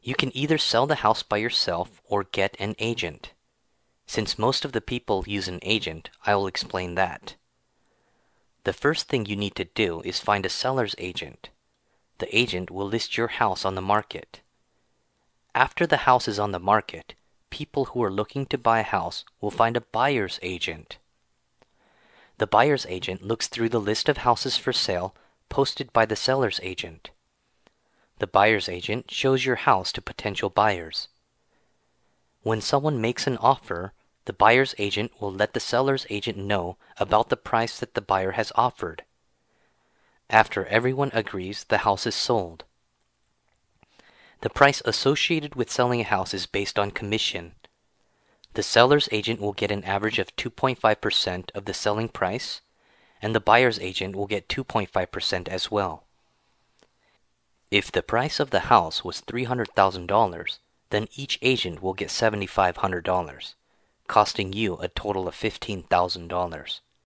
You can either sell the house by yourself or get an agent. Since most of the people use an agent, I will explain that. The first thing you need to do is find a seller's agent. The agent will list your house on the market. After the house is on the market, people who are looking to buy a house will find a buyer's agent. The buyer's agent looks through the list of houses for sale posted by the seller's agent. The buyer's agent shows your house to potential buyers. When someone makes an offer, the buyer's agent will let the seller's agent know about the price that the buyer has offered. After everyone agrees, the house is sold. The price associated with selling a house is based on commission. The seller's agent will get an average of 2.5% of the selling price, and the buyer's agent will get 2.5% as well. If the price of the house was $300,000, then each agent will get $7,500, costing you a total of $15,000.